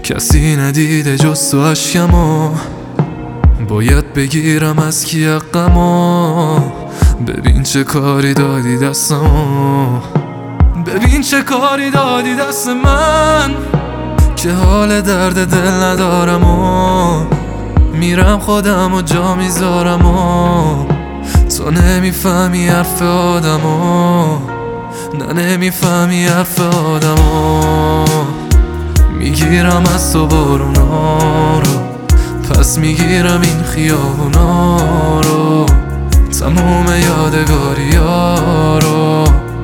کسی ندیده جز تو عشقمو، باید بگیرم از کی حقمو. ببین چه کاری دادی دستمو، ببین چه کاری دادی دست من، که حال درد دل ندارم و میرم خودم و جا میذارم و تو نمیفهمی حرف آدمو، نه نمیفهمی حرف آدمو. میگیرم از تو بارونا رو، پس میگیرم این خیابونا رو، تموم یادگاری ها رو.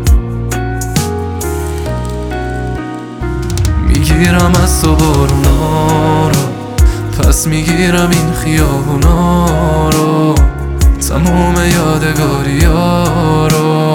میگیرم از تو بارونا رو، پس میگیرم این خیابونا رو، تموم یادگاری ها رو.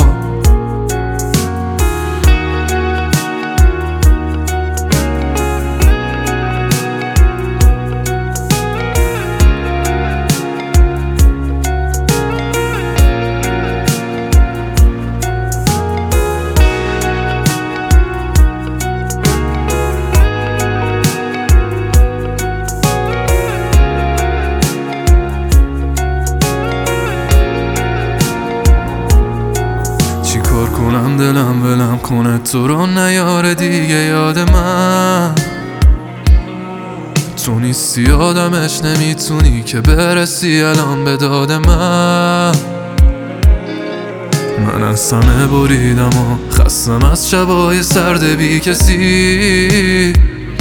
چیکار کنم دلم ولم کنه تو رو نیاره دیگه یاد من، تو نیستی یادمش نمیتونی که برسی الان به داد من. من از همه بریدم و خستم از شبای سرد بی کسی،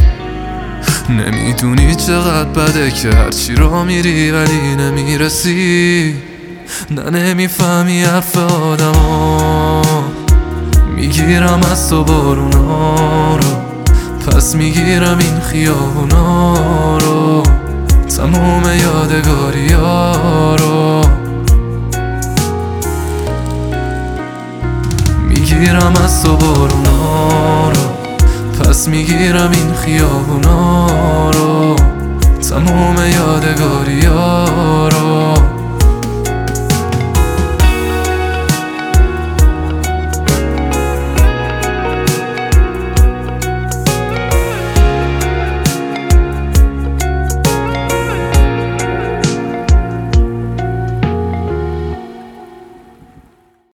نمیدونی چقدر بده که هرچی را میری ولی نمیرسی، نه نمیفهمی حرف آدمو. میگیرم از تو بارونا رو، پس میگیرم این خیابونا رو، تموم یادگاری ها رو. میگیرم از تو بارونا رو، پس میگیرم این خیابونا رو، تموم یادگاری ها رو.